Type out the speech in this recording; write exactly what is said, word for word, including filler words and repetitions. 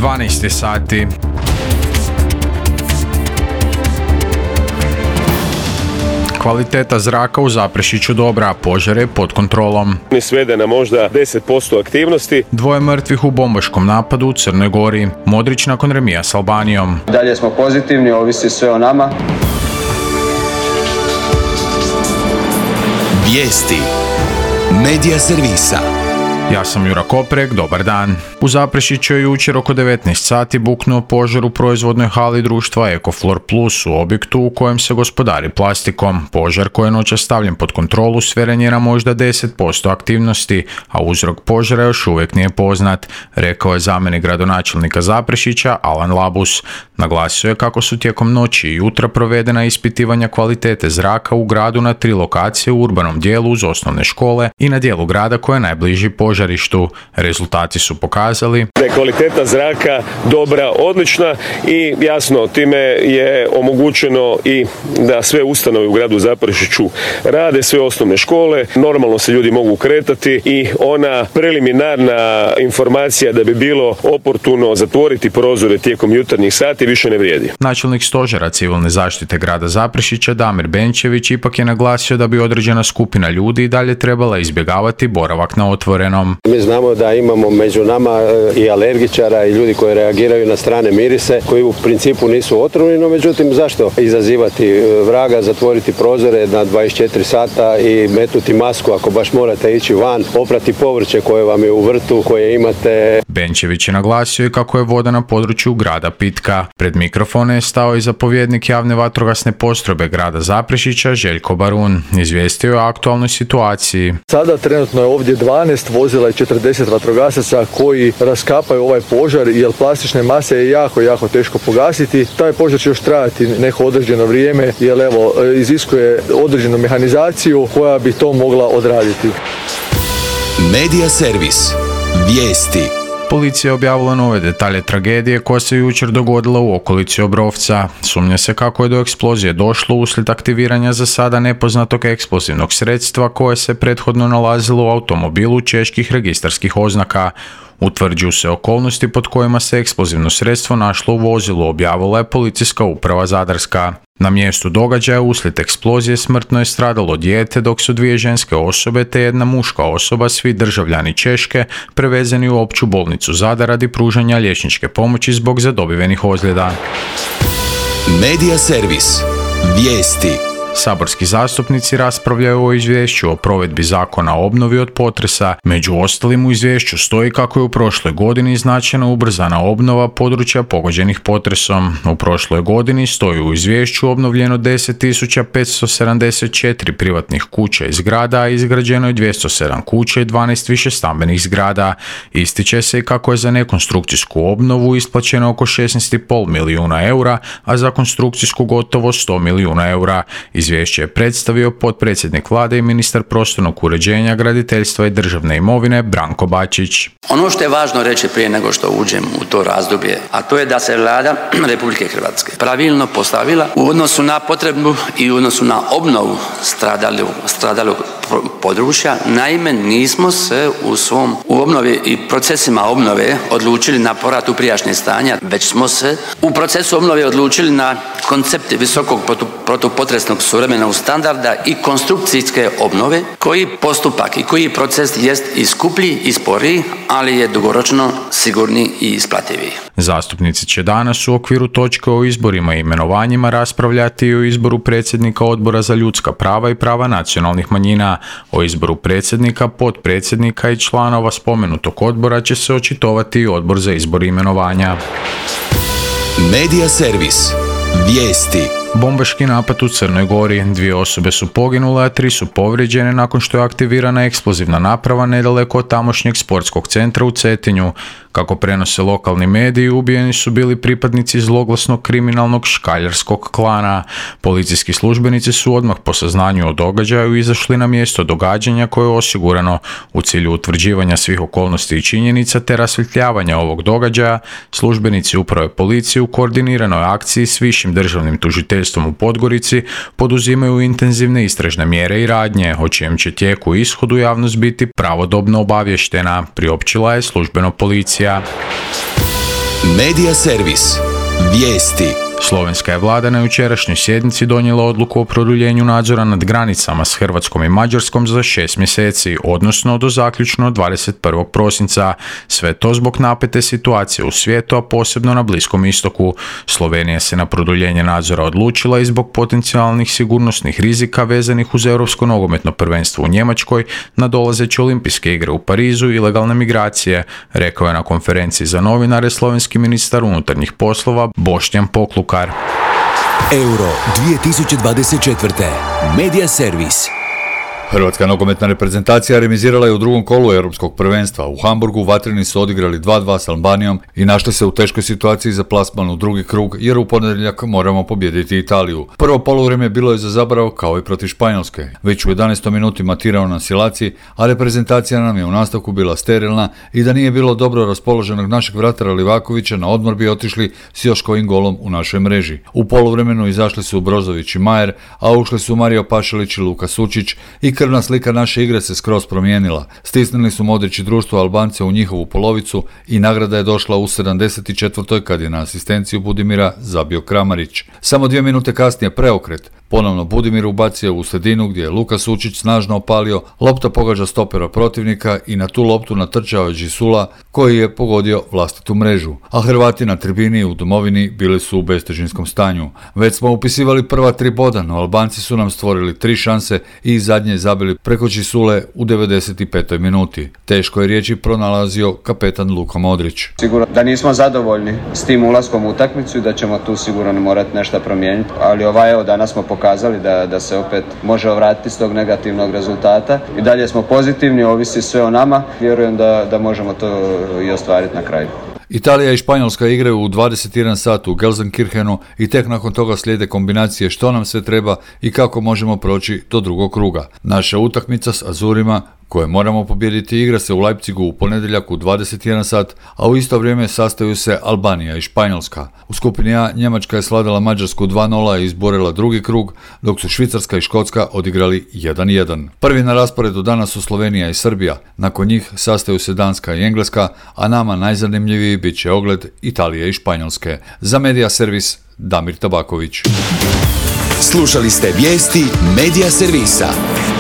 dvanaest sati. Kvaliteta zraka u Zaprešiću dobra, požar je pod kontrolom. Svede na možda deset posto aktivnosti. Dvoje mrtvih u bombaškom napadu u Crnoj Gori. Modrić nakon remija s Albanijom. Dalje smo pozitivni, ovisi sve o nama. Vijesti Medija servisa. Ja sam Jura Koprek, dobar dan. U Zaprešiću je jučer oko devetnaest sati buknuo požar u proizvodnoj hali društva Ekoflor Plus u objektu u kojem se gospodari plastikom. Požar koji je noćas stavljen pod kontrolu sveren je na možda deset posto aktivnosti, a uzrok požara još uvijek nije poznat, rekao je zamjenik gradonačelnika Zaprešića Alan Labus. Naglasio je kako su tijekom noći i jutra provedena ispitivanja kvalitete zraka u gradu na tri lokacije u urbanom dijelu uz osnovne škole i na dijelu grada koje je najbliži požarištu. Rezultati su pokazali da je kvaliteta zraka dobra, odlična i jasno time je omogućeno i da sve ustanove u gradu Zaprešiću rade, sve osnovne škole, normalno se ljudi mogu kretati i ona preliminarna informacija da bi bilo oportuno zatvoriti prozore tijekom jutarnjih sati više ne vrijedi. Načelnik stožera civilne zaštite grada Zaprešića Damir Benčević ipak je naglasio da bi određena skupina ljudi i dalje trebala izbjegavati boravak na otvorenom. Mi znamo da imamo među nama i alergičara i ljudi koji reagiraju na strane mirise koji u principu nisu otrovni, no međutim zašto izazivati vraga, zatvoriti prozore na dvadeset četiri sata i metnuti masku ako baš morate ići van, oprati povrće koje vam je u vrtu, koje imate. Benčević je naglasio i kako je voda na području grada pitka. Pred mikrofone je stao i zapovjednik javne vatrogasne postrojbe grada Zaprešića Željko Barun. Izvijestio je o aktualnoj situaciji. Sada trenutno je ovdje dvanaest vozila i četrdeset vatrogasaca koji raskapaju ovaj požar jer plastične mase je jako, jako teško pogasiti. Taj požar će još trajati neko određeno vrijeme jer evo, iziskuje određenu mehanizaciju koja bi to mogla odraditi. Medija servis. Vijesti. Policija je objavila nove detalje tragedije koja se jučer dogodila u okolici Obrovca. Sumnja se kako je do eksplozije došlo uslijed aktiviranja za sada nepoznatog eksplozivnog sredstva koje se prethodno nalazilo u automobilu čeških registarskih oznaka. Utvrđuju se okolnosti pod kojima se eksplozivno sredstvo našlo u vozilu, objavila je policijska uprava Zadarska. Na mjestu događaja uslijed eksplozije smrtno je stradalo dijete, dok su dvije ženske osobe te jedna muška osoba, svi državljani Češke, prevezeni u opću bolnicu Zadar radi pružanja liječničke pomoći zbog zadobivenih ozljeda. Medija servis. Vijesti. Saborski zastupnici raspravljaju o izvješću o provedbi zakona o obnovi od potresa. Među ostalim u izvješću stoji kako je u prošloj godini značajno ubrzana obnova područja pogođenih potresom. U prošloj godini stoji u izvješću obnovljeno deset tisuća petsto sedamdeset četiri privatnih kuća i zgrada, a izgrađeno je dvjesto sedam kuća i dvanaest višestambenih zgrada. Ističe se i kako je za nekonstrukcijsku obnovu isplaćeno oko šesnaest zarez pet milijuna eura, a za konstrukcijsku gotovo sto milijuna eura. Izvješće je predstavio potpredsjednik vlade i ministar prostornog uređenja, graditeljstva i državne imovine Branko Bačić. Ono što je važno reći prije nego što uđem u to razdoblje, a to je da se Vlada Republike Hrvatske pravilno postavila u odnosu na potrebu i u odnosu na obnovu stradalog, stradalog područja. Naime, nismo se u svom u obnovi i procesima obnove odlučili na povrat u prijašnje stanja, već smo se u procesu obnove odlučili na koncept visokog protupotresnog suvremenog standarda i konstrukcijske obnove, koji postupak i koji proces jest i skuplji i sporiji, ali je dugoročno sigurniji i isplativiji. Zastupnici će danas u okviru točke o izborima i imenovanjima raspravljati i o izboru predsjednika Odbora za ljudska prava i prava nacionalnih manjina. O izboru predsjednika, potpredsjednika i članova spomenutog odbora će se očitovati i Odbor za izbor i imenovanja. Medija servis. Vijesti. Bombaški napad u Crnoj Gori. Dvije osobe su poginule, a tri su povrijeđene nakon što je aktivirana eksplozivna naprava nedaleko od tamošnjeg sportskog centra u Cetinju. Kako prenose lokalni mediji, ubijeni su bili pripadnici zloglasnog kriminalnog škaljarskog klana. Policijski službenici su odmah po saznanju o događaju izašli na mjesto događanja koje je osigurano u cilju utvrđivanja svih okolnosti i činjenica te rasvjetljavanja ovog događaja. Službenici uprave policije u koordiniranoj akciji s višim državnim tužiteljstvom u Podgorici poduzimaju intenzivne istražne mjere i radnje, o čijem će tijeku i ishodu javnost biti pravodobno obavještena, priopćila je službeno policija. Medija servis. Vijesti. Slovenska je vlada na jučerašnjoj sjednici donijela odluku o produljenju nadzora nad granicama s Hrvatskom i Mađarskom za šest mjeseci, odnosno do zaključno dvadeset prvog prosinca. Sve to zbog napete situacije u svijetu, a posebno na Bliskom istoku. Slovenija se na produljenje nadzora odlučila i zbog potencijalnih sigurnosnih rizika vezanih uz Europsko nogometno prvenstvo u Njemačkoj, nadolazeće olimpijske igre u Parizu i ilegalne migracije, rekao je na konferenciji za novinare slovenski ministar unutarnjih poslova Boštjan Poklukar. Euro dvije tisuće dvadeset četvrte. Medija servis. Hrvatska nogometna reprezentacija remizirala je u drugom kolu europskog prvenstva. U Hamburgu vatreni su odigrali dva dva s Albanijom i našli se u teškoj situaciji za plasman u drugi krug, jer u ponedjeljak moramo pobijediti Italiju. Prvo poluvrijeme bilo je za zaborav kao i protiv Španjolske. Već u jedanaestoj minuti matirao na Silaci, a reprezentacija nam je u nastavku bila sterilna i da nije bilo dobro raspoloženog našeg vratara Livakovića, na odmor bi otišli s još kojim golom u našoj mreži. U poluvremenu izašli su Brozović i Majer, a ušli su Mario Pašalić i Luka Sučić i krvna slika naše igre se skroz promijenila. Stisnili su Modrić i društvo Albance u njihovu polovicu i nagrada je došla u sedamdeset četvrtoj kad je na asistenciju Budimira zabio Kramarić. Samo dvije minute kasnije preokret. Ponovno Budimir ubacio u sredinu gdje je Luka Sučić snažno opalio, lopta pogađa stopera protivnika i na tu loptu natrčao je Đisula koji je pogodio vlastitu mrežu. A Hrvati na tribini u domovini bili su u bestežinskom stanju. Već smo upisivali prva tri boda, no Albanci su nam stvorili tri šanse i zadnje zabili preko Đisule u devedeset petoj minuti. Teško je riječi pronalazio kapetan Luka Modrić. Sigurno da nismo zadovoljni s tim ulaskom u utakmicu i da ćemo tu sigurno morati nešto promijeniti, ali ovaj evo danas smo pokazali da, da se opet može vratiti s tog negativnog rezultata i dalje smo pozitivni, ovisi sve o nama, vjerujem da, da možemo to i ostvariti na kraju. Italija i Španjolska igraju u dvadeset jedan sat u Gelsenkirchenu i tek nakon toga slijede kombinacije što nam sve treba i kako možemo proći do drugog kruga. Naša utakmica s Azurima, koje moramo pobijediti, igra se u Leipzigu u ponedjeljak u dvadeset jedan sat, a u isto vrijeme sastaju se Albanija i Španjolska. U skupini A Njemačka je svladala Mađarsku dva nula i izborila drugi krug, dok su Švicarska i Škotska odigrali jedan jedan. Prvi na rasporedu danas su Slovenija i Srbija, nakon njih sastaju se Danska i Engleska, a nama najzanimljiviji bit će ogled Italije i Španjolske. Za Medija servis Damir Tabaković. Slušali ste vijesti Medija servisa.